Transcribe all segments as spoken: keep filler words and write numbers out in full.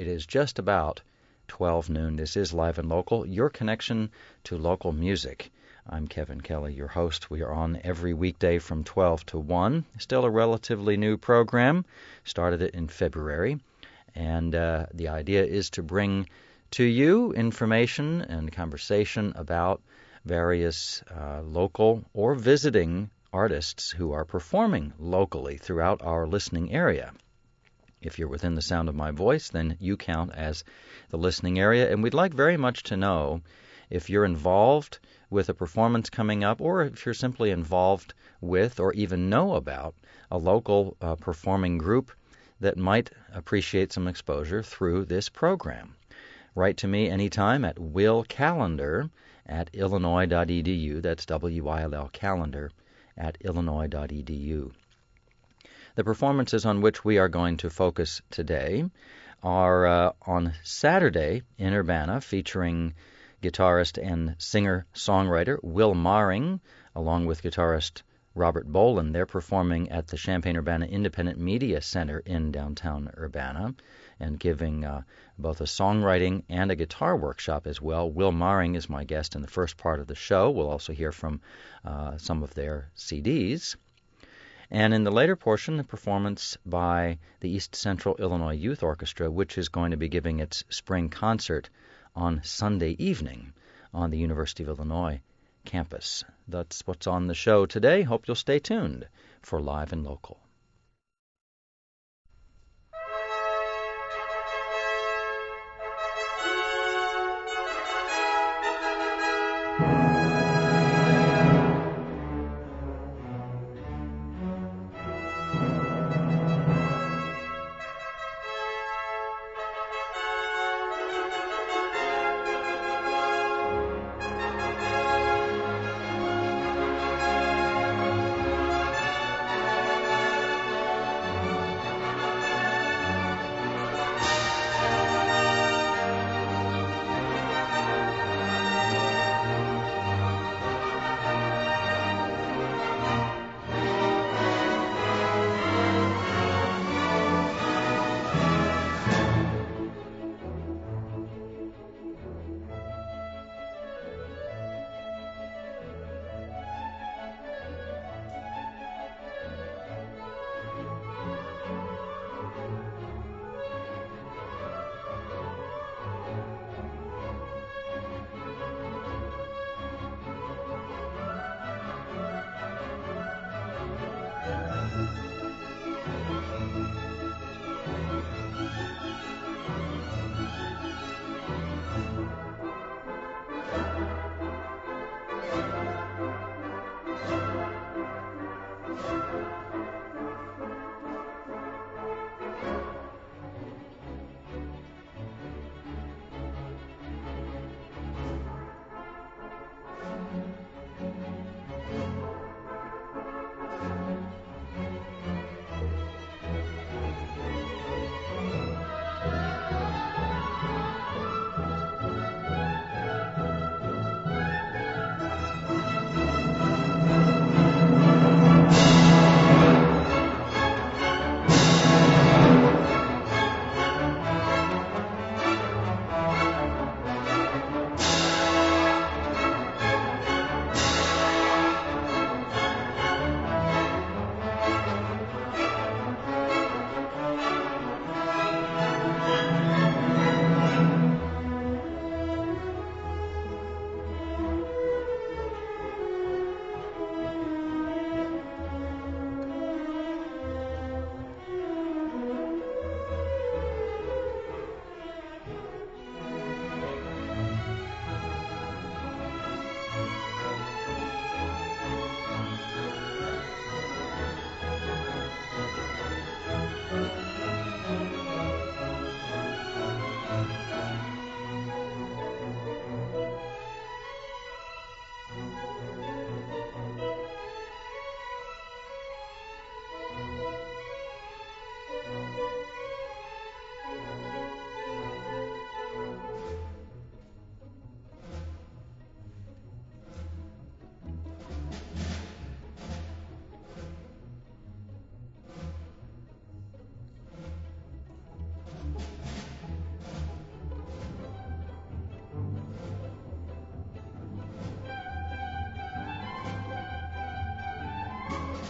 It is just about twelve noon. This is Live and Local, your connection to local music. I'm Kevin Kelly, your host. We are on every weekday from twelve to one. Still a relatively new program. Started it in February. And uh, the idea is to bring to you information and conversation about various uh, local or visiting artists who are performing locally throughout our listening area. If you're within the sound of my voice, then you count as the listening area, and we'd like very much to know if you're involved with a performance coming up, or if you're simply involved with or even know about a local uh, performing group that might appreciate some exposure through this program. Write to me anytime at Will Callender at illinois dot e d u. That's W I L L calendar at illinois dot e d u. The performances on which we are going to focus today are uh, on Saturday in Urbana, featuring guitarist and singer-songwriter Will Maring, along with guitarist Robert Boland. They're performing at the Champaign-Urbana Independent Media Center in downtown Urbana and giving uh, both a songwriting and a guitar workshop as well. Will Maring is my guest in the first part of the show. We'll also hear from uh, some of their C Ds. And in the later portion, a performance by the East Central Illinois Youth Orchestra, which is going to be giving its spring concert on Sunday evening on the University of Illinois campus. That's what's on the show today. Hope you'll stay tuned for Live and Local.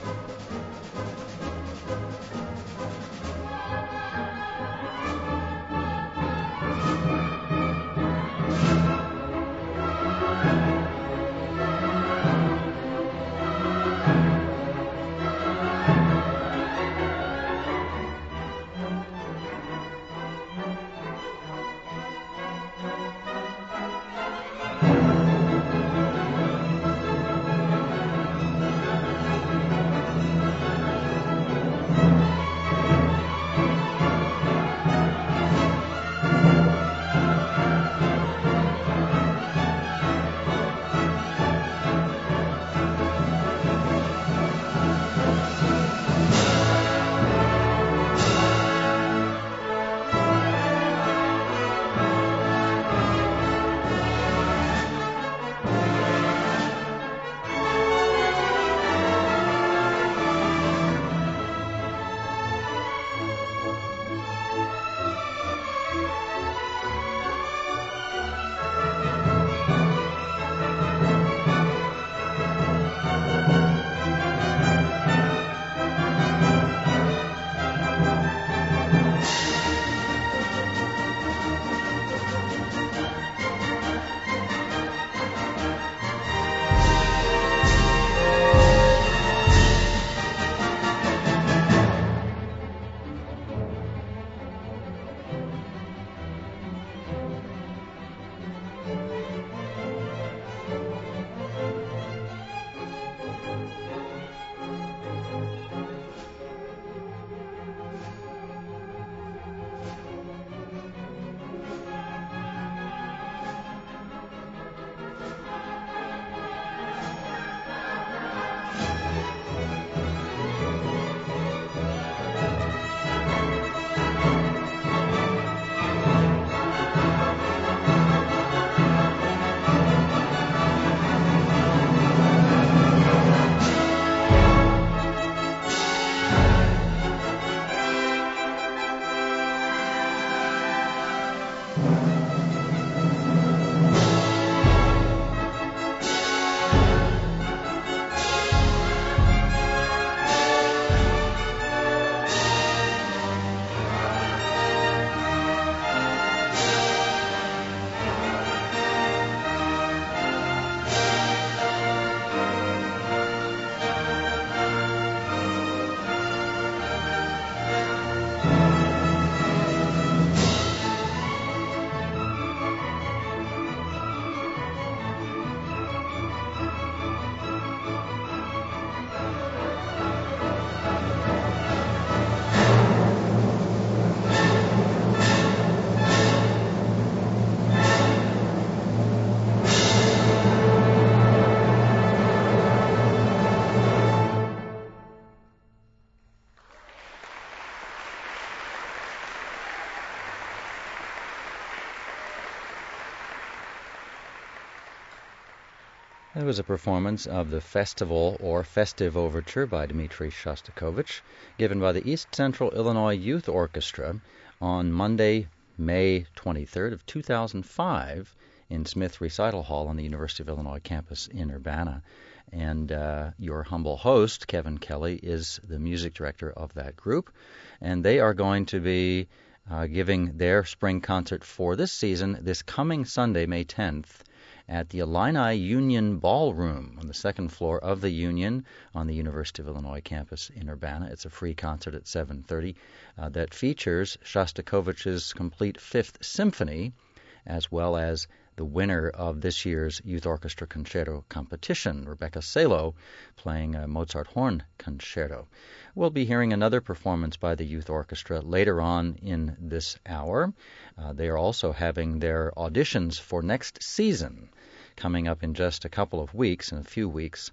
It was a performance of the Festival or Festive Overture by Dmitri Shostakovich, given by the East Central Illinois Youth Orchestra on Monday, May twenty-third of two thousand five in Smith Recital Hall on the University of Illinois campus in Urbana. And uh, your humble host, Kevin Kelly, is the music director of that group. And they are going to be uh, giving their spring concert for this season this coming Sunday, May tenth, at the Illini Union Ballroom on the second floor of the Union on the University of Illinois campus in Urbana. It's a free concert at seven thirty uh, that features Shostakovich's complete Fifth Symphony, as well as the winner of this year's Youth Orchestra Concerto competition, Rebecca Salo, playing a Mozart Horn Concerto. We'll be hearing another performance by the Youth Orchestra later on in this hour. Uh, they are also having their auditions for next season coming up in just a couple of weeks, in a few weeks,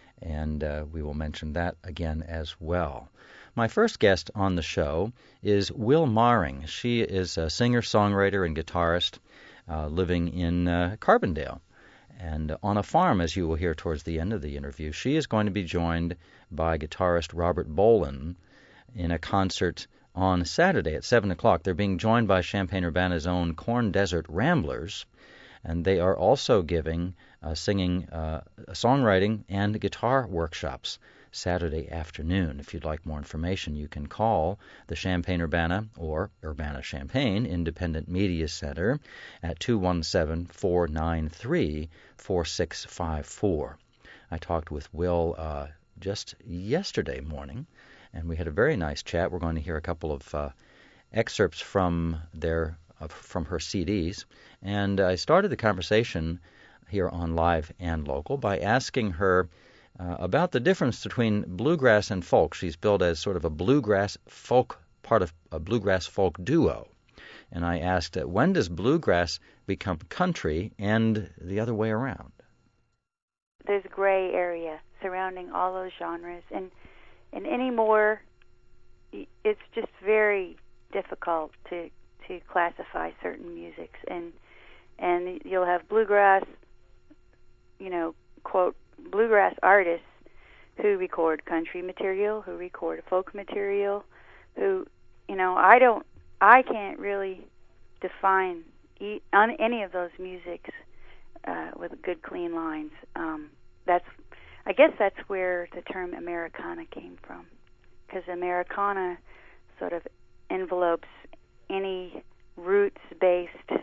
and uh, we will mention that again as well. My first guest on the show is Will Maring. She is a singer-songwriter and guitarist uh, living in uh, Carbondale and on a farm, as you will hear towards the end of the interview. She is going to be joined by guitarist Robert Bolan in a concert on Saturday at seven o'clock. They're being joined by Champaign-Urbana's own Corn Desert Ramblers, and they are also giving uh, singing, uh, songwriting, and guitar workshops Saturday afternoon. If you'd like more information, you can call the Champaign-Urbana or Urbana-Champaign Independent Media Center at two one seven, four nine three, four six five four. I talked with Will uh, just yesterday morning, and we had a very nice chat. We're going to hear a couple of uh, excerpts from their uh, from her C Ds, and I started the conversation here on Live and Local by asking her uh, about the difference between bluegrass and folk. She's billed as sort of a bluegrass folk, part of a bluegrass folk duo. And I asked, uh, when does bluegrass become country and the other way around? There's a gray area surrounding all those genres, and and anymore, it's just very difficult to to classify certain musics, and and you'll have bluegrass, you know, quote, bluegrass artists who record country material, who record folk material, who, you know, I don't, I can't really define e- on any of those musics uh, with good clean lines. Um, that's, I guess that's where the term Americana came from, because Americana sort of envelopes any roots-based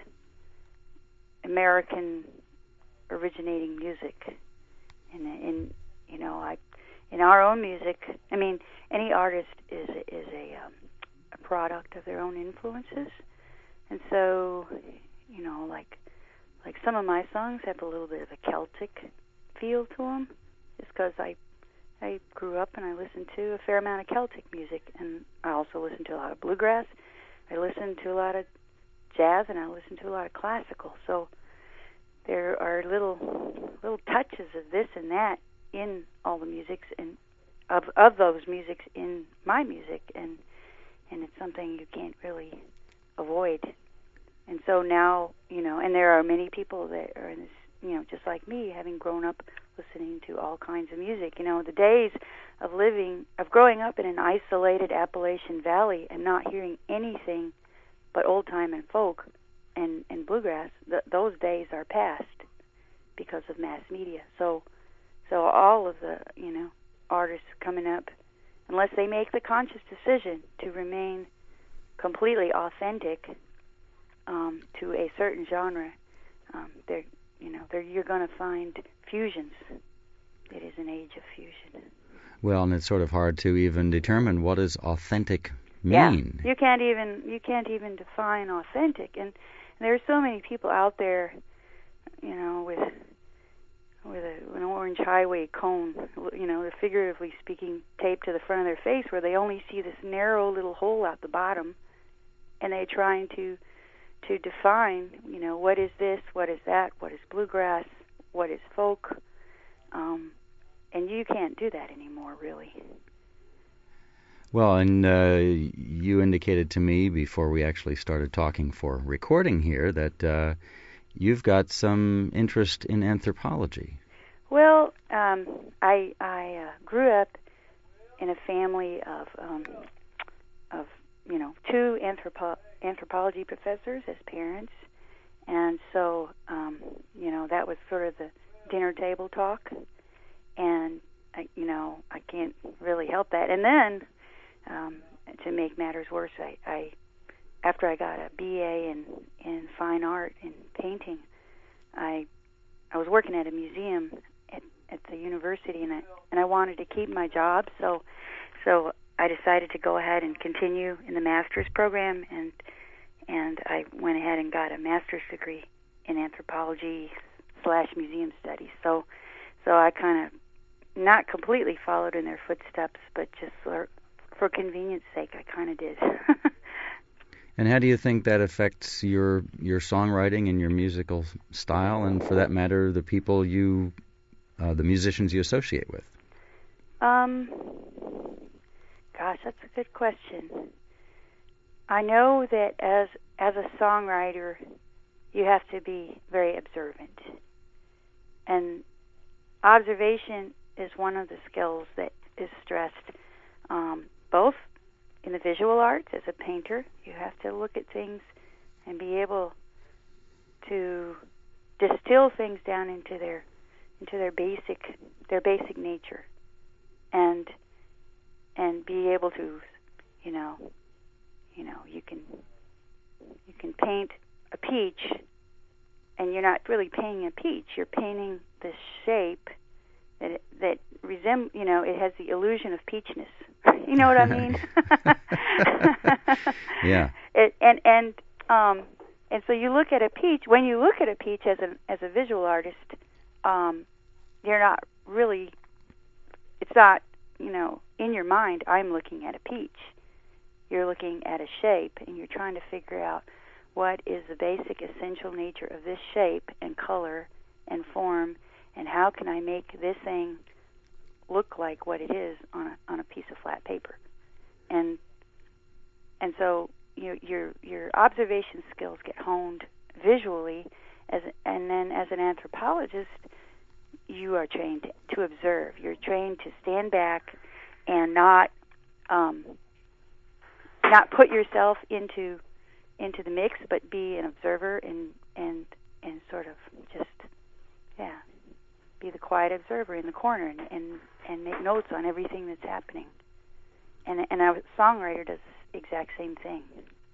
American originating music. And in, you know, I, in our own music, I mean, any artist is is a um, a product of their own influences, and so, you know, like like some of my songs have a little bit of a Celtic feel to them, just because I I grew up and I listened to a fair amount of Celtic music, and I also listened to a lot of bluegrass. I listened to a lot of jazz, and I listened to a lot of classical. So there are little little touches of this and that in all the musics, and of of those musics in my music, and and it's something you can't really avoid. And so now, you know, and there are many people that are in this, you know, just like me, having grown up listening to all kinds of music. You know, the days of living, of growing up in an isolated Appalachian Valley and not hearing anything but old time and folk and, and bluegrass, th- those days are past because of mass media. So, so all of the, you know, artists coming up, unless they make the conscious decision to remain completely authentic um, to a certain genre, um, they're, you know, they're, you're going to find fusions. It is an age of fusion. Well, and it's sort of hard to even determine what does authentic mean. Yeah, you can't even you can't even define authentic, and there are so many people out there, you know, with with a, an orange highway cone, you know, figuratively speaking, taped to the front of their face, where they only see this narrow little hole at the bottom, and they're trying to to define, you know, what is this, what is that, what is bluegrass, what is folk, um, and you can't do that anymore, really. Well, and uh, you indicated to me before we actually started talking for recording here that uh, you've got some interest in anthropology. Well, um, I I uh, grew up in a family of um, of you know two anthropo- anthropology professors as parents, and so um, you know that was sort of the dinner table talk, and I, you know I can't really help that. And then um, to make matters worse, I, I after I got a B A in in fine art and painting, I I was working at a museum at, at the university, and I and I wanted to keep my job, so so I decided to go ahead and continue in the master's program, and and I went ahead and got a master's degree in anthropology slash museum studies. So so I kind of not completely followed in their footsteps, but just for, for convenience sake, I kind of did. And how do you think that affects your your songwriting and your musical style, and for that matter, the people you, uh, the musicians you associate with? Um, gosh, that's a good question. I know that as as a songwriter, you have to be very observant, and observation is one of the skills that is stressed, um, both in the visual arts. As a painter, you have to look at things and be able to distill things down into their into their basic their basic nature. and and be able to, you know, you know, you can you can paint a peach, and you're not really painting a peach. You're painting the shape that it, that resemble, you know, it has the illusion of peachness. You know what I mean? Yeah. It, and and um and so you look at a peach. When you look at a peach as a as a visual artist, um, you're not really. It's not, you know, in your mind. I'm looking at a peach. You're looking at a shape, and you're trying to figure out what is the basic essential nature of this shape and color and form, and how can I make this thing look like what it is on a on a piece of flat paper. And and so your your your observation skills get honed visually, as and then as an anthropologist, you are trained to observe. You're trained to stand back and not um, not put yourself into into the mix, but be an observer and and and sort of just yeah be the quiet observer in the corner and and, and make notes on everything that's happening. And and a songwriter does the exact same thing.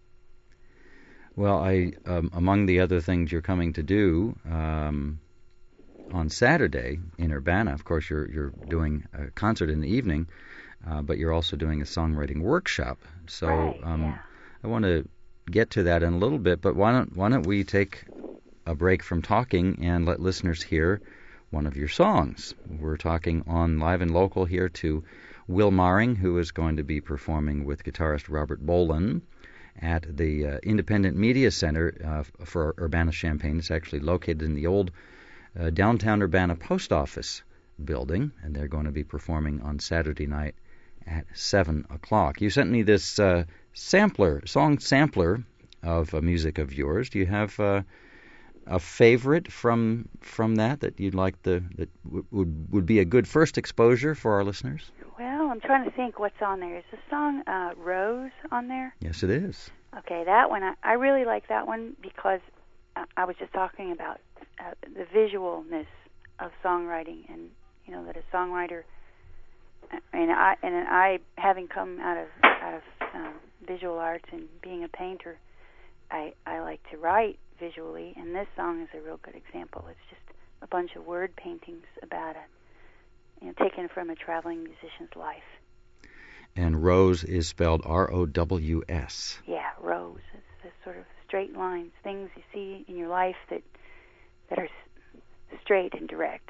Well, I um, among the other things you're coming to do um, on Saturday in Urbana, of course, you're you're doing a concert in the evening, uh, but you're also doing a songwriting workshop. So right, um, yeah. I want to get to that in a little bit, but why don't why don't we take a break from talking and let listeners hear one of your songs? We're talking on Live and Local here to Will Maring, who is going to be performing with guitarist Robert Boland at the uh, Independent Media Center uh, for Urbana-Champaign. It's actually located in the old uh, downtown Urbana post office building, and they're going to be performing on Saturday night at seven o'clock. You sent me this uh, sampler, song sampler of uh, music of yours. Do you have uh, a favorite from from that that you'd like the that w- would would be a good first exposure for our listeners? Well, I'm trying to think what's on there. Is the song uh, Rose on there? Yes, it is. Okay, that one, I, I really like that one because uh, I was just talking about uh, the visualness of songwriting, and, you know, that a songwriter, and I, and I having come out of out of um, visual arts and being a painter, I, I like to write visually, and this song is a real good example. It's just a bunch of word paintings about it. You know, taken from a traveling musician's life. And Rose is spelled R O W S. Yeah, Rose. It's the sort of straight lines, things you see in your life that that are s- straight and direct.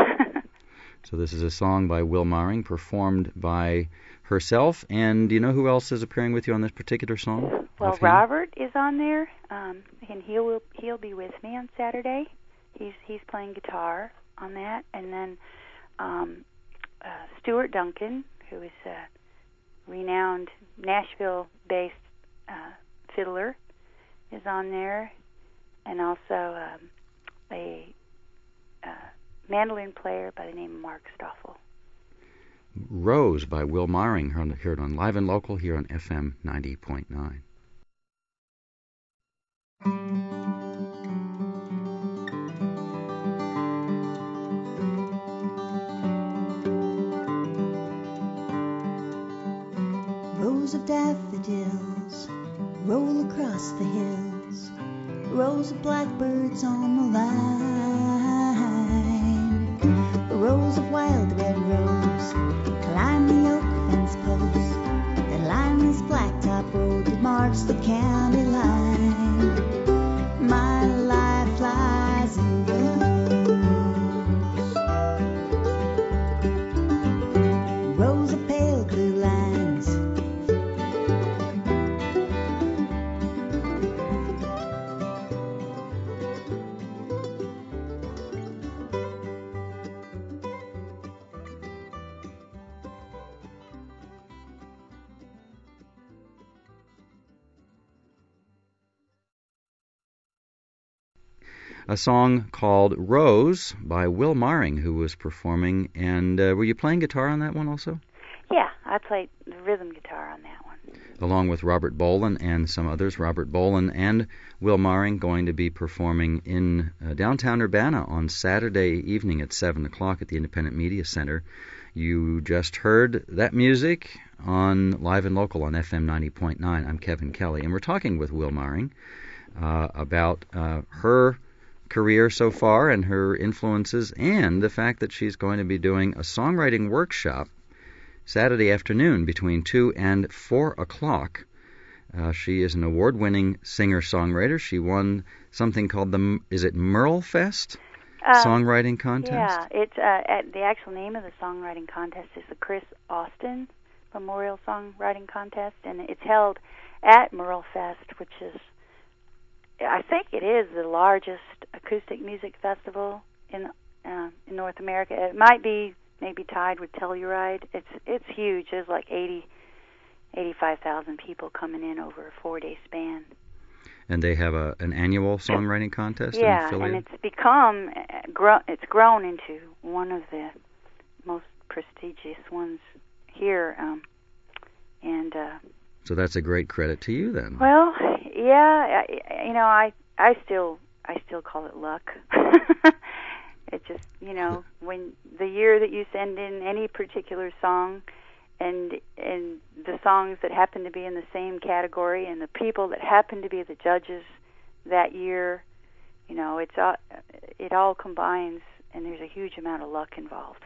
So this is a song by Will Maring, performed by herself. And do you know who else is appearing with you on this particular song? Well, Offhand? Robert is on there, um, and he'll he'll be with me on Saturday. He's he's playing guitar on that, and then Um, uh, Stuart Duncan, who is a renowned Nashville-based uh, fiddler, is on there, and also um, a uh, mandolin player by the name of Mark Stoffel. Rose by Will Maring, heard on Live and Local here on F M ninety point nine. Rows of daffodils roll across the hills, rows of blackbirds on the line, rows of wild red rose climb the oak fence posts that line this blacktop road that marks the county line. My life lies in rows, rows of pale blue lines. A song called Rose by Will Maring, who was performing. And uh, were you playing guitar on that one also? Yeah, I played the rhythm guitar on that one. Along with Robert Boland and some others. Robert Boland and Will Maring going to be performing in uh, downtown Urbana on Saturday evening at seven o'clock at the Independent Media Center. You just heard that music on Live and Local on F M ninety point nine. I'm Kevin Kelly, and we're talking with Will Maring uh, about uh, her career so far and her influences, and the fact that she's going to be doing a songwriting workshop Saturday afternoon between two and four o'clock. Uh, she is an award-winning singer-songwriter. She won something called the, is it Merle Fest? Uh, Songwriting contest? Yeah, it's uh, at, the actual name of the songwriting contest is the Chris Austin Memorial Songwriting Contest, and it's held at Merle Fest, which is, I think it is the largest acoustic music festival in uh, in North America. It might be maybe tied with Telluride. It's it's huge. There's like eighty, eighty-five thousand people coming in over a four-day span. And they have a an annual songwriting contest yeah, in Philly? and it's become, uh, grow, it's grown into one of the most prestigious ones here. Um, and uh, so that's a great credit to you then. Well, yeah, I, you know, I I still I still call it luck. It just, you know, when the year that you send in any particular song, and and the songs that happen to be in the same category, and the people that happen to be the judges that year, you know, it's all, it all combines, and there's a huge amount of luck involved.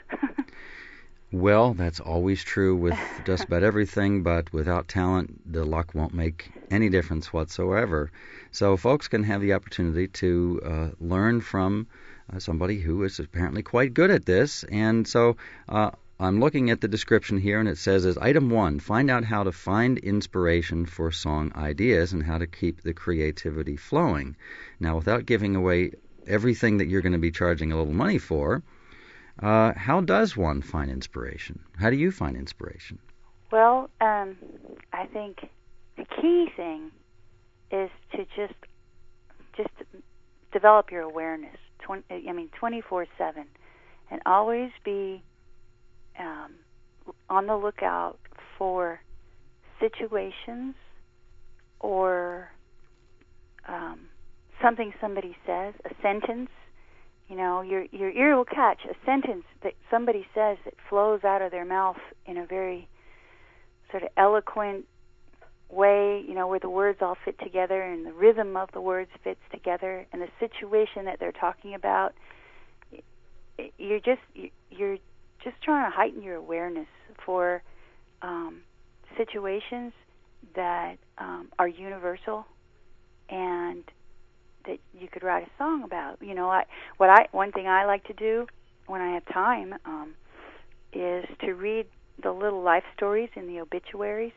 Well, that's always true with just about everything, but without talent, the luck won't make any difference whatsoever. So folks can have the opportunity to uh, learn from uh, somebody who is apparently quite good at this. And so uh, I'm looking at the description here, and it says as item one, find out how to find inspiration for song ideas and how to keep the creativity flowing. Now, without giving away everything that you're going to be charging a little money for, Uh, how does one find inspiration? How do you find inspiration? Well, um, I think the key thing is to just just develop your awareness. twenty, I mean, twenty-four seven, and always be um, on the lookout for situations or um, something somebody says, a sentence. You know, your your ear will catch a sentence that somebody says that flows out of their mouth in a very sort of eloquent way, you know, where the words all fit together and the rhythm of the words fits together, and the situation that they're talking about. You're just you're just trying to heighten your awareness for um, situations that um, are universal and that you could write a song about. You know, I what I one thing I like to do when I have time um, is to read the little life stories in the obituaries,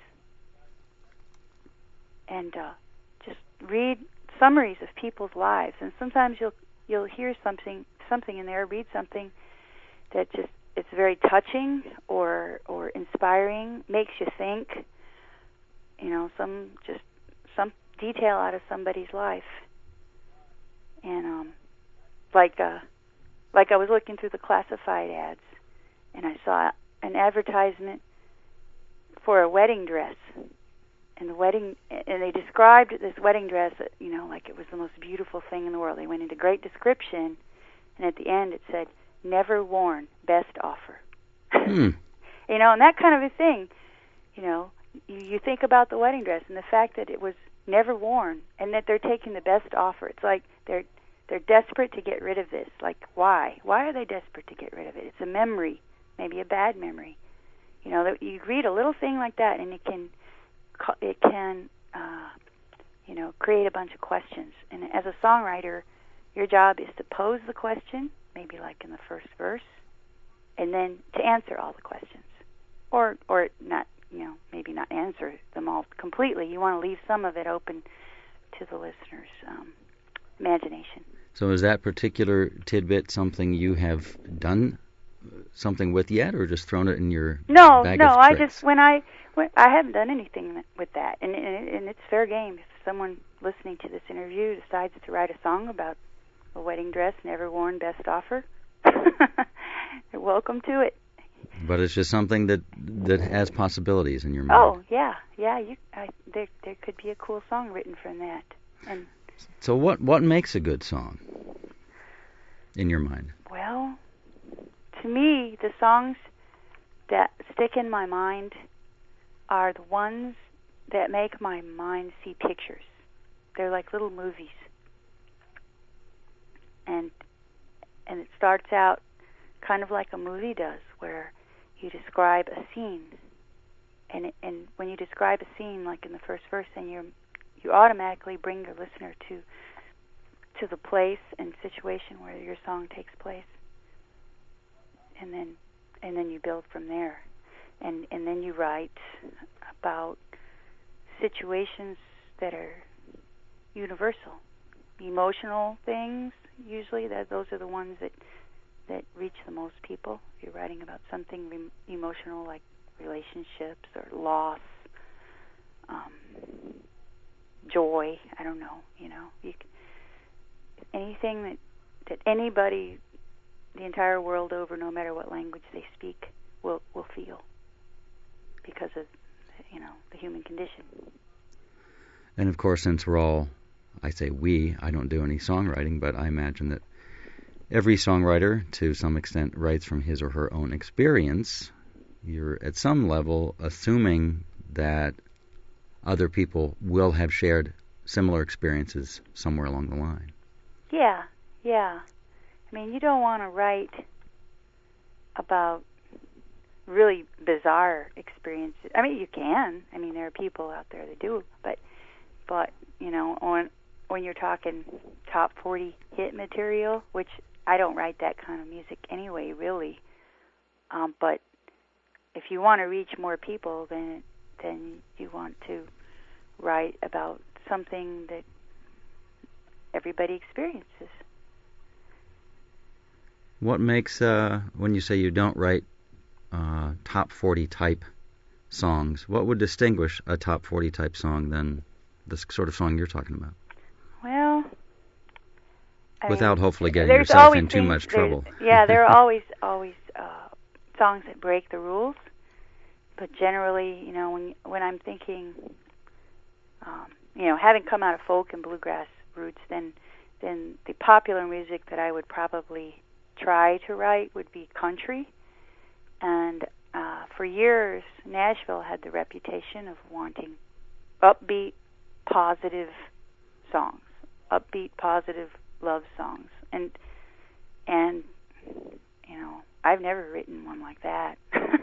and uh, just read summaries of people's lives. And sometimes you'll you'll hear something something in there, read something that just it's very touching or or inspiring, makes you think. You know, some just some detail out of somebody's life. And um, like uh, like I was looking through the classified ads, and I saw an advertisement for a wedding dress, and the wedding, and they described this wedding dress, you know, like it was the most beautiful thing in the world. They went into great description, and at the end it said, "Never worn, best offer." Hmm. You know, and that kind of a thing. You know, you, you think about the wedding dress and the fact that it was never worn, and that they're taking the best offer. It's like they're they're desperate to get rid of this. Like, why? Why are they desperate to get rid of it? It's a memory, maybe a bad memory. You know, that you read a little thing like that, and it can it can uh, you know create a bunch of questions. And as a songwriter, your job is to pose the question, maybe like in the first verse, and then to answer all the questions, or or not. You know, maybe not answer them all completely. You want to leave some of it open to the listener's um, imagination. So is that particular tidbit something you have done something with yet, or just thrown it in your no, bag no, of I tricks? just, when I, when, I haven't done anything with that. And, and, and it's fair game. If someone listening to this interview decides to write a song about a wedding dress never worn, best offer, they're welcome to it. But it's just something that that has possibilities in your mind. Oh yeah, yeah. You, I, there, there could be a cool song written from that. And so, what what makes a good song in your mind? Well, to me, the songs that stick in my mind are the ones that make my mind see pictures. They're like little movies. And and it starts out kind of like a movie does, where you describe a scene. And it, and when you describe a scene, like in the first verse, then you you automatically bring your listener to to the place and situation where your song takes place. And then and then you build from there. And and then you write about situations that are universal, emotional things. Usually, that those are the ones that that reach the most people. If you're writing about something re- emotional, like relationships or loss, um, joy. I don't know. You know, you can, anything that that anybody, the entire world over, no matter what language they speak, will will feel because of, you know, the human condition. And of course, since we're all, I say we, I don't do any songwriting, but I imagine that every songwriter, to some extent, writes from his or her own experience. You're at some level assuming that other people will have shared similar experiences somewhere along the line. Yeah, yeah. I mean, you don't want to write about really bizarre experiences. I mean, you can. I mean, there are people out there that do, but but you know, on when you're talking top forty hit material, which I don't write that kind of music anyway, really. Um, but if you want to reach more people, then then you want to write about something that everybody experiences. What makes, uh, when you say you don't write uh, top forty type songs, what would distinguish a top forty type song than the sort of song you're talking about? Well, I without mean, hopefully getting there's yourself always in too things- much there's- trouble. Yeah, there are always always uh, songs that break the rules, but generally, you know, when when I'm thinking, um, you know, having come out of folk and bluegrass roots, then then the popular music that I would probably try to write would be country. And uh, for years, Nashville had the reputation of wanting upbeat, positive songs, upbeat, positive love songs, and and you know, I've never written one like that.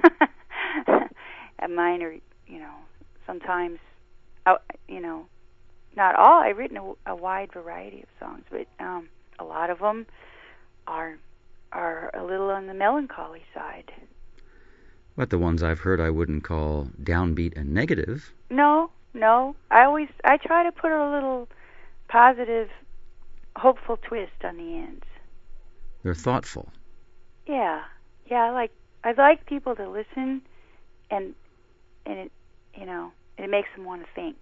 And mine are, you know, sometimes, you know, not all. I've written a, a wide variety of songs, but um, a lot of them are are a little on the melancholy side. But the ones I've heard I wouldn't call downbeat and negative. No, no. I always I try to put a little positive, hopeful twist on the ends. They're thoughtful. Yeah, yeah. I like I like people to listen, and and it, you know, it makes them want to think.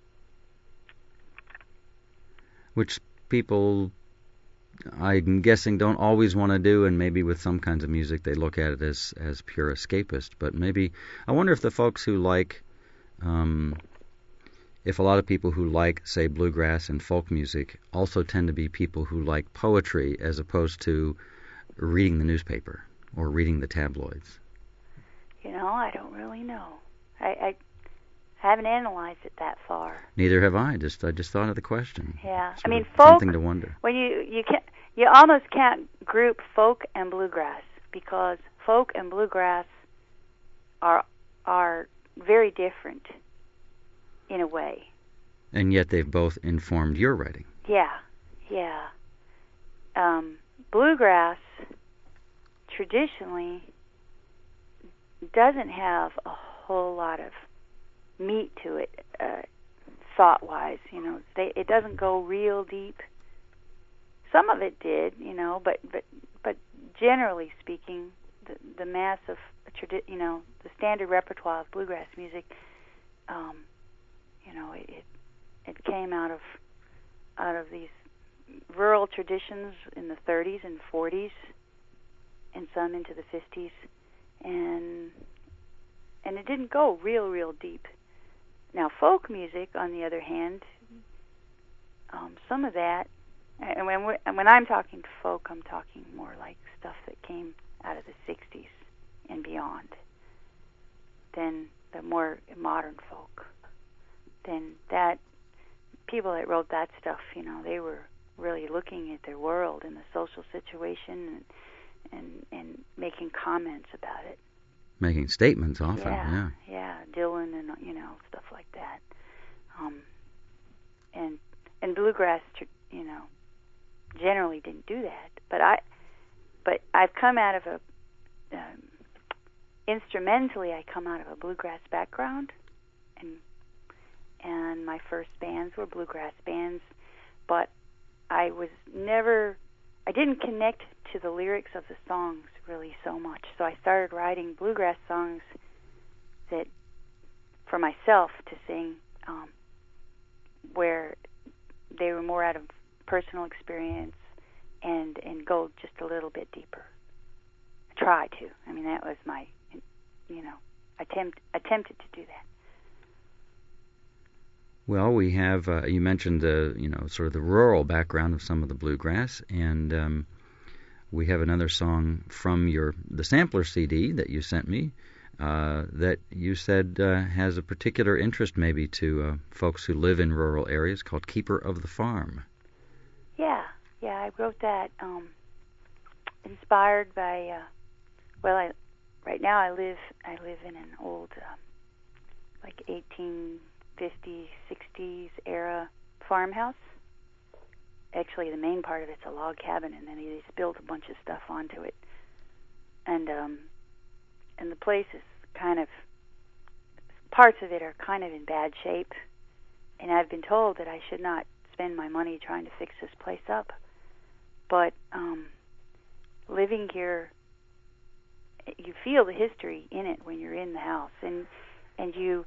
Which people, I'm guessing, don't always want to do, and maybe with some kinds of music they look at it as, as pure escapist. But maybe, I wonder if the folks who like, um, if a lot of people who like, say, bluegrass and folk music also tend to be people who like poetry as opposed to reading the newspaper or reading the tabloids. You know, I don't really know. I, I haven't analyzed it that far. Neither have I. Just I just thought of the question. Yeah, Sort I mean, of folk. Something to wonder. When you you can you almost can't group folk and bluegrass, because folk and bluegrass are are very different in a way. And yet they've both informed your writing. Yeah, yeah. Um, bluegrass traditionally doesn't have a whole lot of meat to it, uh, thought-wise. You know, they, it doesn't go real deep. Some of it did, you know, but but but generally speaking, the the mass of tradi- you know, the standard repertoire of bluegrass music, um, you know, it, it it came out of out of these rural traditions in the thirties and forties, and some into the fifties, and and it didn't go real real deep. Now, folk music, on the other hand, um, some of that, and when we're, and when I'm talking to folk, I'm talking more like stuff that came out of the sixties and beyond. than the more modern folk. Then that people that wrote that stuff, you know, they were really looking at their world and the social situation and and, and making comments about it. Making statements often, yeah. Yeah, yeah, Dylan and, you know, stuff like that. Um, and and bluegrass, you know, generally didn't do that. But I, but I've come out of a um, instrumentally, I come out of a bluegrass background, and and my first bands were bluegrass bands, but I was never, I didn't connect to the lyrics of the songs really so much. So I started writing bluegrass songs that for myself to sing, um, where they were more out of personal experience and and go just a little bit deeper. Try to. I mean, that was my, you know, attempt attempted to do that. Well, we have, uh, you mentioned the, you know, sort of the rural background of some of the bluegrass, and um, we have another song from your the sampler C D that you sent me uh, that you said uh, has a particular interest maybe to uh, folks who live in rural areas, called Keeper of the Farm. Yeah, yeah, I wrote that um, inspired by, uh, well, I right now I live I live in an old, uh, like eighteen fifties, sixties era farmhouse. Actually, the main part of it's a log cabin, and then they just built a bunch of stuff onto it. And um, and the place is kind of, parts of it are kind of in bad shape. And I've been told that I should not spend my money trying to fix this place up. But um, living here, you feel the history in it when you're in the house, and and you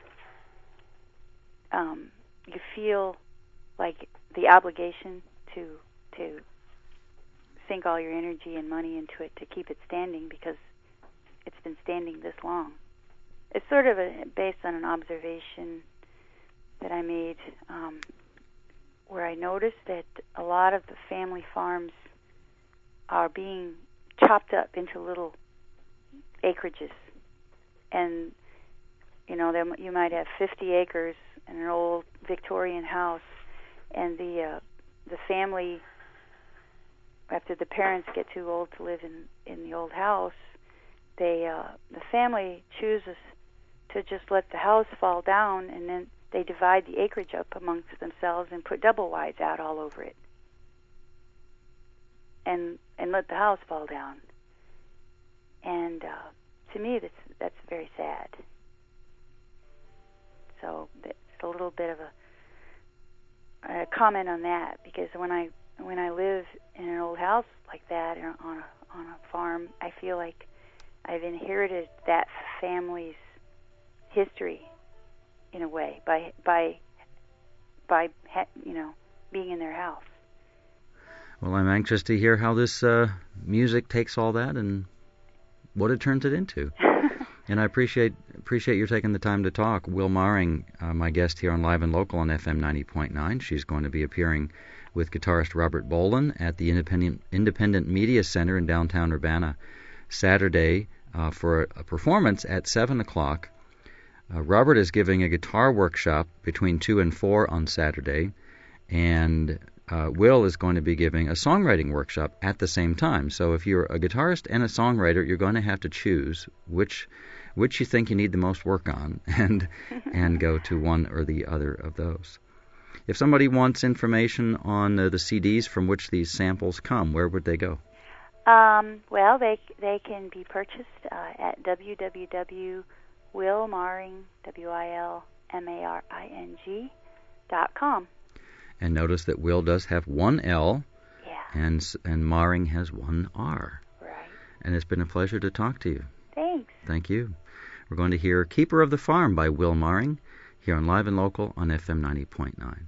um, you feel like the obligation to to sink all your energy and money into it to keep it standing, because it's been standing this long. It's sort of a, based on an observation that I made, um, where I noticed that a lot of the family farms are being chopped up into little acreages, and you know, there, you might have fifty acres in an old Victorian house, and the uh, the family, after the parents get too old to live in in the old house, they uh, the family chooses to just let the house fall down, and then they divide the acreage up amongst themselves and put double wides out all over it, and and let the house fall down. And uh, to me, that's that's very sad. So it's a little bit of a, a comment on that, because when I when I live in an old house like that on a on a farm, I feel like I've inherited that family's history in a way by by by you know being in their house. Well, I'm anxious to hear how this uh, music takes all that and what it turns it into. And I appreciate appreciate you taking the time to talk. Will Maring, uh, my guest here on Live and Local on F M ninety point nine. She's going to be appearing with guitarist Robert Bolan at the Independent Independent Media Center in downtown Urbana Saturday uh, for a, a performance at seven o'clock. Uh, Robert is giving a guitar workshop between two and four on Saturday, and uh, Will is going to be giving a songwriting workshop at the same time. So if you're a guitarist and a songwriter, you're going to have to choose which which you think you need the most work on, and and go to one or the other of those. If somebody wants information on uh, the C Ds from which these samples come, where would they go? Um, well, they they can be purchased uh, at w w w dot will maring, W I L M A R I N G, dot com. And notice that Will does have one L, yeah, and and Maring has one R. Right. And it's been a pleasure to talk to you. Thanks. Thank you. We're going to hear Keeper of the Farm by Will Maring here on Live and Local on F M ninety point nine.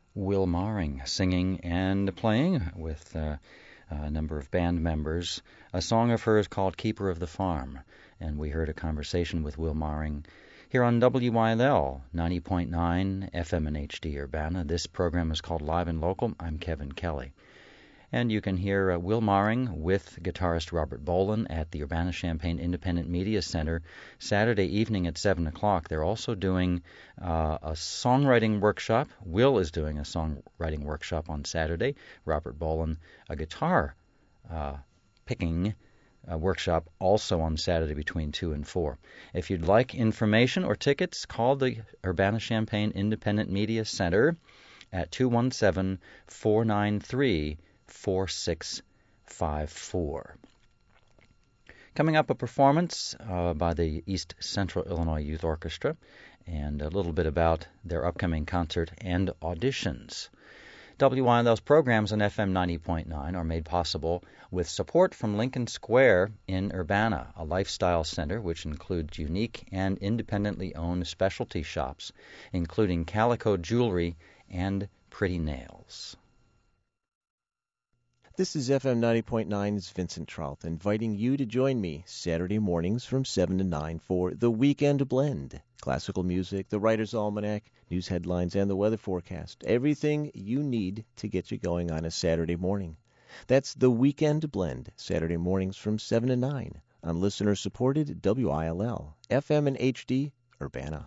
Will Maring singing and playing with uh, a number of band members a song of hers called Keeper of the Farm. And we heard a conversation with Will Maring here on W Y L L ninety point nine F M and H D Urbana. This program is called Live and Local. I'm Kevin Kelly. And you can hear uh, Will Maring with guitarist Robert Boland at the Urbana-Champaign Independent Media Center Saturday evening at seven o'clock. They're also doing uh, a songwriting workshop. Will is doing a songwriting workshop on Saturday. Robert Boland, a guitar uh, picking uh, workshop also on Saturday between two and four. If you'd like information or tickets, call the Urbana-Champaign Independent Media Center at two one seven, four nine three, four six five four. Coming up, a performance uh, by the East Central Illinois Youth Orchestra, and a little bit about their upcoming concert and auditions. W Y L L's programs on F M ninety point nine are made possible with support from Lincoln Square in Urbana, a lifestyle center which includes unique and independently owned specialty shops, including calico jewelry and pretty nails. This is F M ninety point nine's Vincent Trout, inviting you to join me Saturday mornings from seven to nine for The Weekend Blend. Classical music, the Writer's Almanac, news headlines, and the weather forecast. Everything you need to get you going on a Saturday morning. That's The Weekend Blend, Saturday mornings from seven to nine on listener-supported W I L L, F M and H D, Urbana.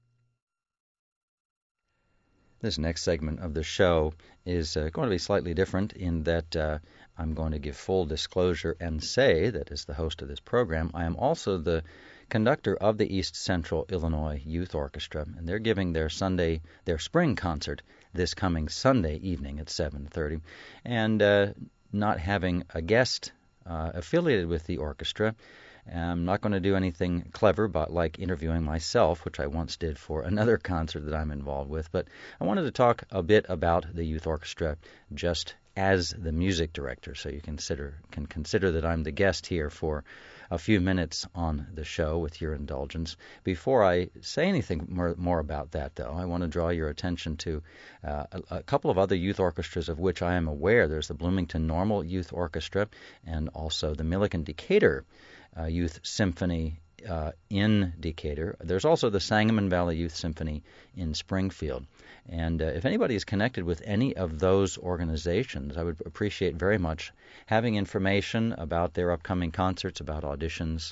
This next segment of the show is uh, going to be slightly different in that uh, I'm going to give full disclosure and say that as the host of this program, I am also the conductor of the East Central Illinois Youth Orchestra, and they're giving their Sunday, their spring concert this coming Sunday evening at seven thirty. And uh, not having a guest uh, affiliated with the orchestra, I'm not going to do anything clever, but like interviewing myself, which I once did for another concert that I'm involved with. But I wanted to talk a bit about the youth orchestra just as the music director, so you consider can consider that I'm the guest here for a few minutes on the show with your indulgence. Before I say anything more, more about that, though, I want to draw your attention to uh, a, a couple of other youth orchestras of which I am aware. There's the Bloomington Normal Youth Orchestra and also the Milliken Decatur Uh, Youth Symphony uh, in Decatur. There's also the Sangamon Valley Youth Symphony in Springfield. And uh, if anybody is connected with any of those organizations, I would appreciate very much having information about their upcoming concerts, about auditions,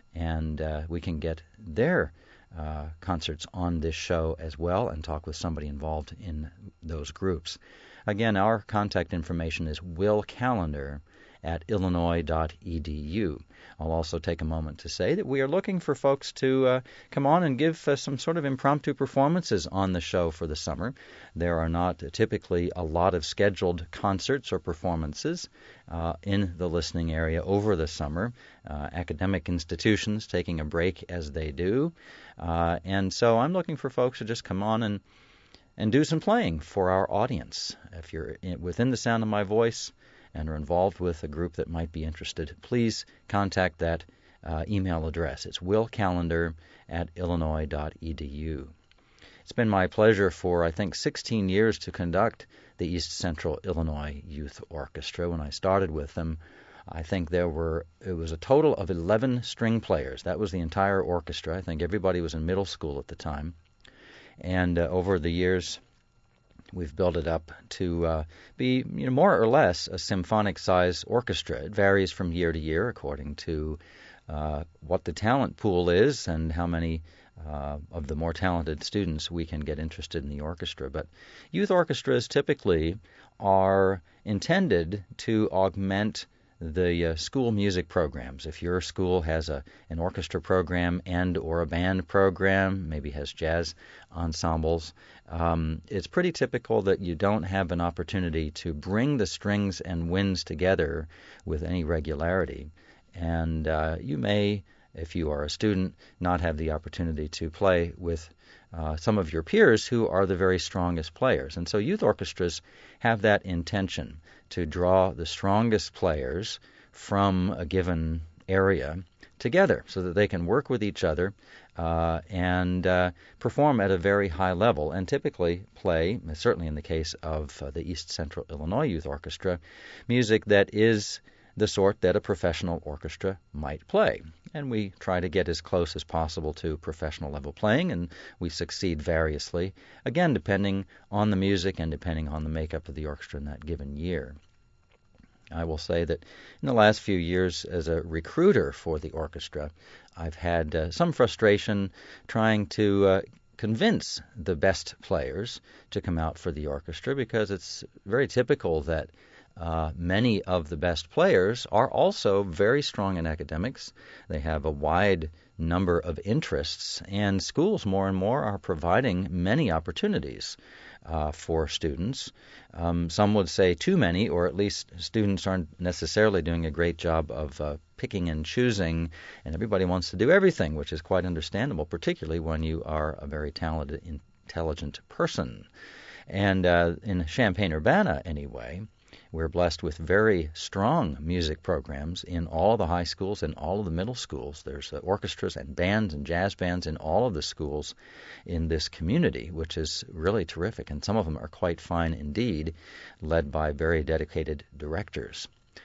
and uh, we can get their uh, concerts on this show as well and talk with somebody involved in those groups. Again, our contact information is Will Callender at illinois dot e d u. I'll also take a moment to say that we are looking for folks to uh, come on and give uh, some sort of impromptu performances on the show for the summer. There are not typically a lot of scheduled concerts or performances uh, in the listening area over the summer. Uh, academic institutions taking a break as they do. Uh, and so I'm looking for folks to just come on and, and do some playing for our audience. If you're in, within the sound of my voice and are involved with a group that might be interested, please contact that uh, email address. It's willcallender at illinois dot e d u. It's been my pleasure for, I think, sixteen years to conduct the East Central Illinois Youth Orchestra. When I started with them, I think there were, it was a total of eleven string players. That was the entire orchestra. I think everybody was in middle school at the time. And uh, over the years, we've built it up to uh, be, you know, more or less a symphonic-size orchestra. It varies from year to year according to uh, what the talent pool is and how many uh, of the more talented students we can get interested in the orchestra. But youth orchestras typically are intended to augment the uh, school music programs. If your school has a an orchestra program and or a band program, maybe has jazz ensembles, um, it's pretty typical that you don't have an opportunity to bring the strings and winds together with any regularity. And uh, you may, if you are a student, not have the opportunity to play with uh, some of your peers who are the very strongest players. And so youth orchestras have that intention to draw the strongest players from a given area together so that they can work with each other uh, and uh, perform at a very high level, and typically play, certainly in the case of uh, the East Central Illinois Youth Orchestra, music that is the sort that a professional orchestra might play. And we try to get as close as possible to professional level playing, and we succeed variously, again depending on the music and depending on the makeup of the orchestra in that given year. I will say that in the last few years as a recruiter for the orchestra, I've had uh, some frustration trying to uh, convince the best players to come out for the orchestra, because it's very typical that uh, many of the best players are also very strong in academics. They have a wide number of interests, and schools more and more are providing many opportunities Uh, for students. Um, some would say too many, or at least students aren't necessarily doing a great job of uh, picking and choosing, and everybody wants to do everything, which is quite understandable, particularly when you are a very talented, intelligent person. And uh, in Champaign-Urbana, anyway, we're blessed with very strong music programs in all of the high schools and all of the middle schools. There's uh, orchestras and bands and jazz bands in all of the schools in this community, which is really terrific. And some of them are quite fine indeed, led by very dedicated directors.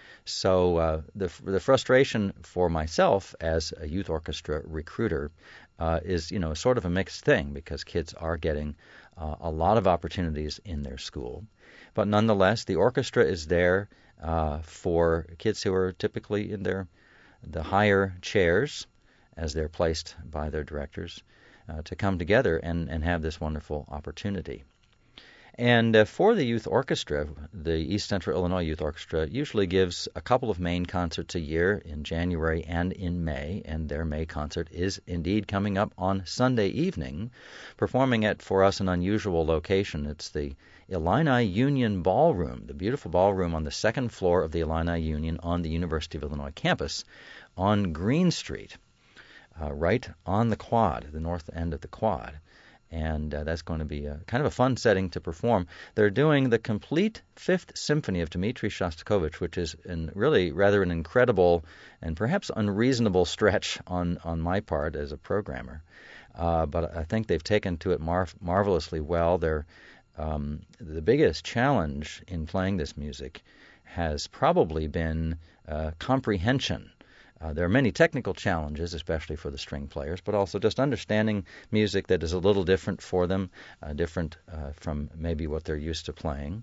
So uh, the the frustration for myself as a youth orchestra recruiter uh, is, you know, sort of a mixed thing, because kids are getting uh, a lot of opportunities in their school. But nonetheless, the orchestra is there uh, for kids who are typically in their the higher chairs, as they're placed by their directors, uh, to come together and, and have this wonderful opportunity. And uh, for the youth orchestra, the East Central Illinois Youth Orchestra usually gives a couple of main concerts a year in January and in May, and their May concert is indeed coming up on Sunday evening, performing at, for us, an unusual location. It's the Illini Union Ballroom, the beautiful ballroom on the second floor of the Illini Union on the University of Illinois campus on Green Street, uh, right on the quad, the north end of the quad. And uh, that's going to be a, kind of a fun setting to perform. They're doing the complete Fifth Symphony of Dmitri Shostakovich, which is in really rather an incredible and perhaps unreasonable stretch on, on my part as a programmer. Uh, but I think they've taken to it mar- marvelously well. They're, um, the biggest challenge in playing this music has probably been uh, comprehension. Uh, there are many technical challenges, especially for the string players, but also just understanding music that is a little different for them, uh, different uh, from maybe what they're used to playing.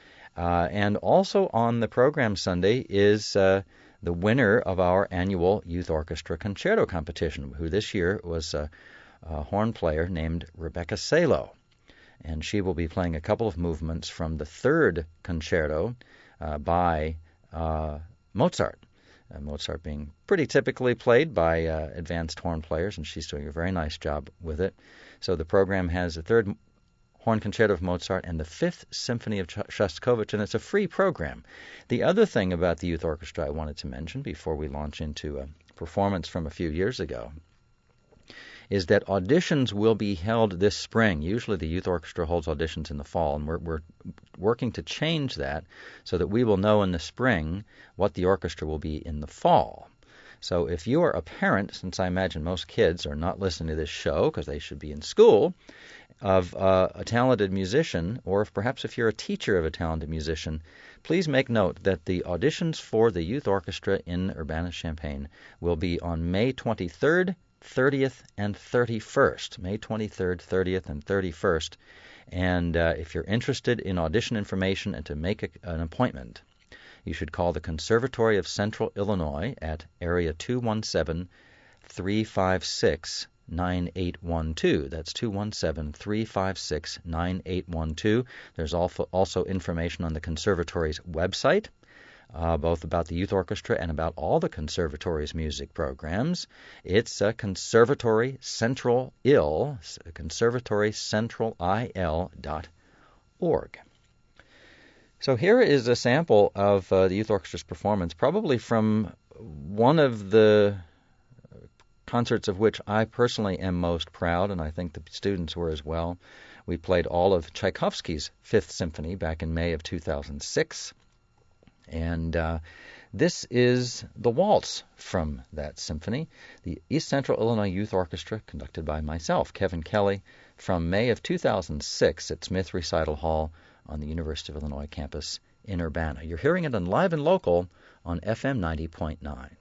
Uh, and also on the program Sunday is uh, the winner of our annual Youth Orchestra Concerto Competition, who this year was a, a horn player named Rebecca Salo. And she will be playing a couple of movements from the third concerto uh, by uh, Mozart. Uh, Mozart being pretty typically played by uh, advanced horn players, and she's doing a very nice job with it. So the program has the third horn concerto of Mozart and the fifth symphony of Shostakovich, and it's a free program. The other thing about the youth orchestra I wanted to mention before we launch into a performance from a few years ago is that auditions will be held this spring. Usually the youth orchestra holds auditions in the fall, and we're, we're working to change that so that we will know in the spring what the orchestra will be in the fall. So if you are a parent, since I imagine most kids are not listening to this show because they should be in school, of uh, a talented musician, or if perhaps if you're a teacher of a talented musician, please make note that the auditions for the youth orchestra in Urbana-Champaign will be on May twenty-third, thirtieth, and thirty-first. May twenty-third, thirtieth, and thirty-first. And uh, if you're interested in audition information and to make a, an appointment, you should call the Conservatory of Central Illinois at area two one seven, three five six, nine eight one two. That's two one seven, three five six, nine eight one two. There's also, also information on the Conservatory's website, Uh, both about the youth orchestra and about all the conservatory's music programs. It's a Conservatory Central Ill, Conservatory Central I L dot org. So here is a sample of uh, the youth orchestra's performance, probably from one of the concerts of which I personally am most proud, and I think the students were as well. We played all of Tchaikovsky's Fifth Symphony back in May of two thousand six. And uh, This is the waltz from that symphony, the East Central Illinois Youth Orchestra, conducted by myself, Kevin Kelly, from May of two thousand six at Smith Recital Hall on the University of Illinois campus in Urbana. You're hearing it on Live and Local on F M ninety point nine.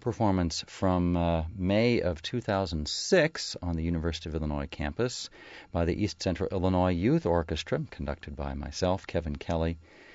performance from uh, May of two thousand six on the University of Illinois campus by the East Central Illinois Youth Orchestra, conducted by myself, Kevin Kelly.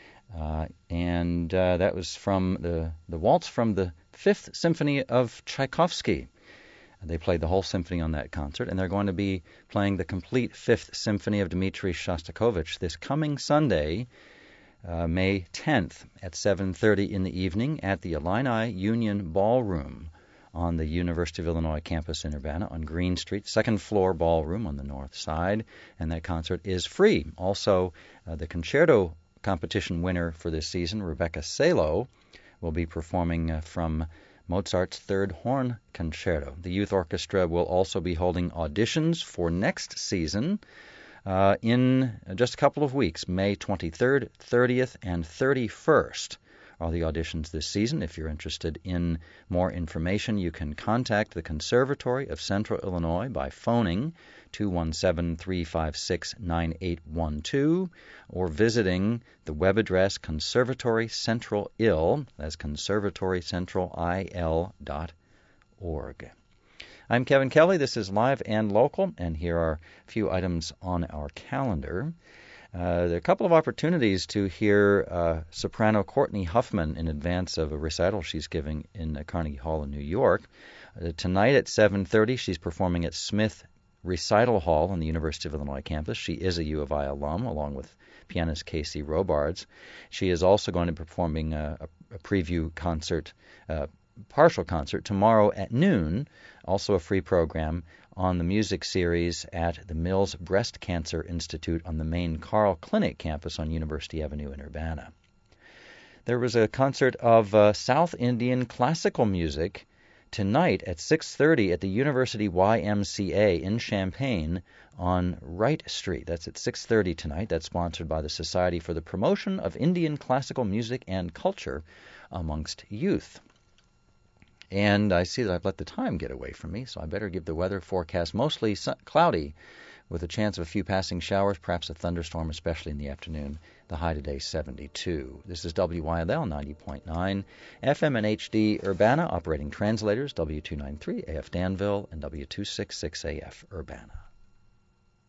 Uh, and uh, that was from the, the waltz from the Fifth Symphony of Tchaikovsky. They played the whole symphony on that concert, and they're going to be playing the complete Fifth Symphony of Dmitri Shostakovich this coming Sunday, uh, May tenth, at seven thirty in the evening at the Illini Union Ballroom on the University of Illinois campus in Urbana on Green Street, second floor ballroom on the north side, and that concert is free. Also, uh, the concerto competition winner for this season, Rebecca Salo, will be performing uh, from Mozart's Third Horn Concerto. The youth orchestra will also be holding auditions for next season uh, in just a couple of weeks. May twenty-third, thirtieth, and thirty-first are the auditions this season. If you're interested in more information, you can contact the Conservatory of Central Illinois by phoning two one seven, three five six, nine eight one two or visiting the web address Conservatory Central Ill, that's conservatory central I L dot org. I'm Kevin Kelly. This is Live and Local, and here are a few items on our calendar. Uh, there are a couple of opportunities to hear uh, soprano Courtney Huffman in advance of a recital she's giving in uh, Carnegie Hall in New York. Uh, tonight at seven thirty, she's performing at Smith Recital Hall on the University of Illinois campus. She is a U of I alum, along with pianist Casey Robards. She is also going to be performing a, a preview concert, uh, partial concert, tomorrow at noon, also a free program, on the music series at the Mills Breast Cancer Institute on the main Carl Clinic campus on University Avenue in Urbana. There was a concert of uh, South Indian classical music tonight at six thirty at the University Y M C A in Champaign on Wright Street. That's at six thirty tonight. That's sponsored by the Society for the Promotion of Indian Classical Music and Culture amongst Youth. And I see that I've let the time get away from me, so I better give the weather forecast. Mostly sun- cloudy, with a chance of a few passing showers, perhaps a thunderstorm, especially in the afternoon. The high today, seventy-two. This is W Y L L ninety point nine, F M and H D Urbana, operating translators, W two ninety-three A F Danville and W two sixty-six A F Urbana.